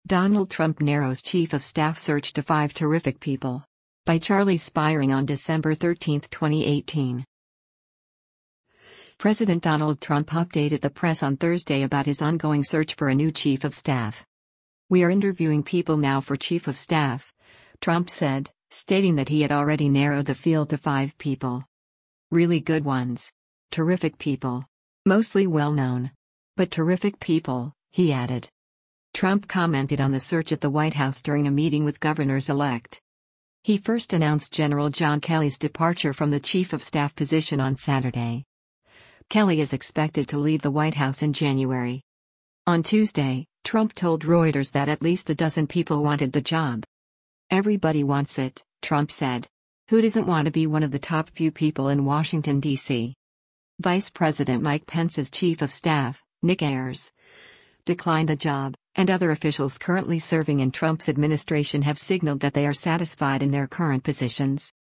Donald Trump narrows Chief of Staff search to 5 terrific people. By Charlie Spiring on December 13, 2018. President Donald Trump updated the press on Thursday about his ongoing search for a new Chief of Staff. "We are interviewing people now for Chief of Staff," Trump said, stating that he had already narrowed the field to 5 people. "Really good ones. Terrific people. Mostly well-known. But terrific people," he added. Trump commented on the search at the White House during a meeting with governors-elect. He first announced General John Kelly's departure from the Chief of Staff position on Saturday. Kelly is expected to leave the White House in January. On Tuesday, Trump told Reuters that at least a dozen people wanted the job. "Everybody wants it," Trump said. "Who doesn't want to be one of the top few people in Washington, D.C.? Vice President Mike Pence's Chief of Staff, Nick Ayers, declined the job, and other officials currently serving in Trump's administration have signaled that they are satisfied in their current positions.